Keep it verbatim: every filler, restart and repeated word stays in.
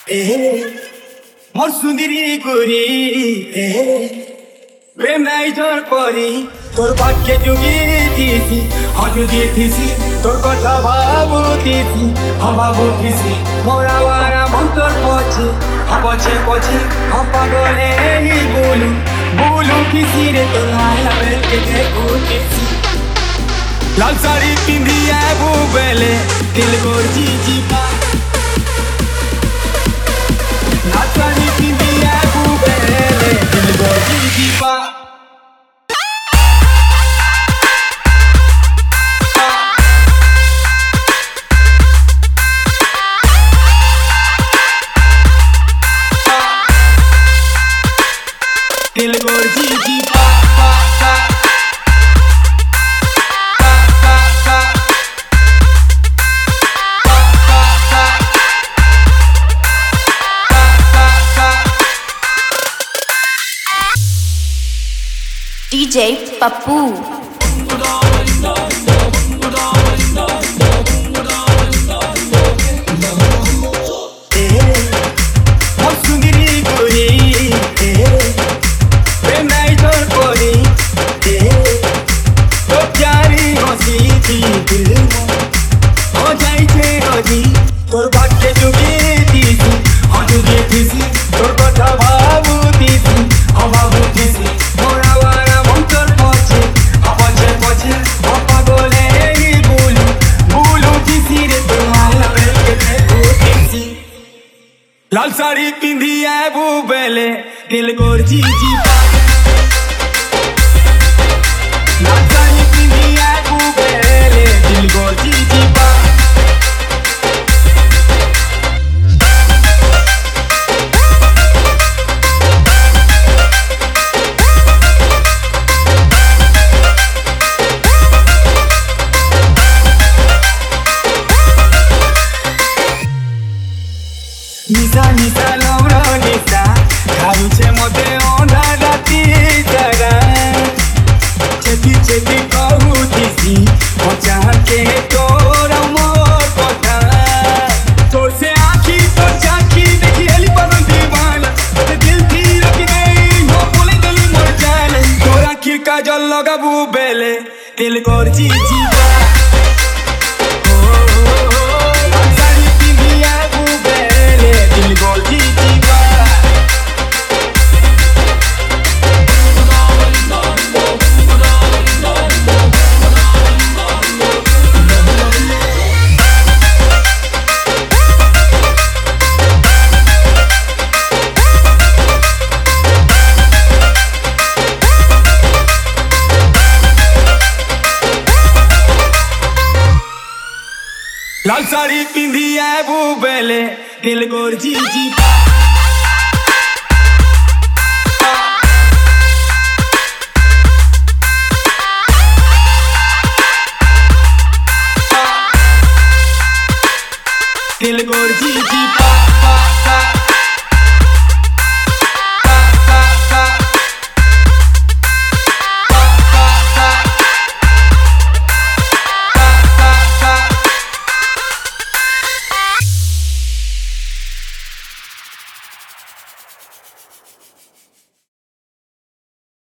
मोर सुंदरी गोरी प्रेम नहीं जोर परी तोर भाग्य जुगी थीसी हाँ जुगी थीसी तोर कथा भावो थीसी हाँ भावो थीसी मोरा वारा मन तोर पछे हाँ पछे पछे हाँ पागले ही बोलू बोलू किसी रे तो लाया बेल के देखो किसी लाल साड़ी पिंदी है वो बेले दिल गोर जी जी पा लाल साड़ी पिंदी है वो बेले दिल गोर जी जी पा दिल गोर जी जी पा पा पा D J Pappu. तोर भाग्य जुगी थीसी हाँ जुगी थीसी तोर कथा भावो थीसी हाँ भावो थीसी मोरा वारा मन तोर पछे हाँ पछे पछे हाँ पागले ही बोलू बोलू किसी रे तो लाया बेल के देखो किसी लाल साड़ी पिंदी है वो बेले दिल गोर जी जी पा लाल साड़ी पिंदी है वो बेले दिल गोर जी जी पा निशा निशा लौरो निशा खारुचे मोते ओंधा राती जरा चेती चेती कहू थीसी ओ चाह के तोरा मोर कथा तोर से आँखी तोर झांकी देखी एली पर दीवाना तोर दिल थी रखी गई हो बोले गली मोर जान तोर आँखी का जल लगाबू बेले दिल गोर जी जी बा लाल साड़ी पिंदी है वो बेले दिल गोर जी जी पा दिल गोर जी जी पा